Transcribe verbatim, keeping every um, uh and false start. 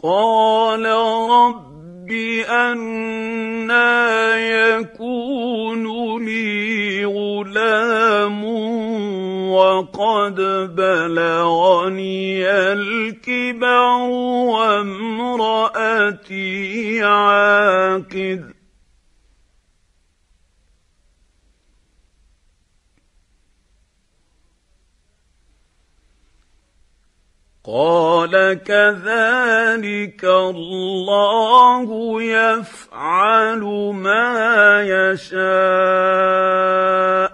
قال رب أنى يكون لي غلام وقد بلغني الكبر وامرأتي عاقر قال كذلك الله يفعل ما يشاء